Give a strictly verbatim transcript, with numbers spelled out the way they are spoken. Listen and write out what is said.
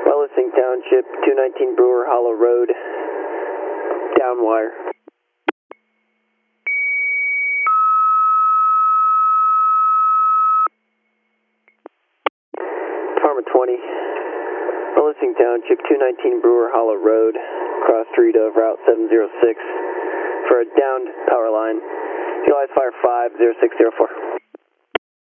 Wellesley Township, two nineteen Brewer Hollow Road, down wire. Department twenty, Wellesley Township, two nineteen Brewer Hollow Road, cross street of Route seven zero six for a downed power line. Utilize fire five zero six zero four.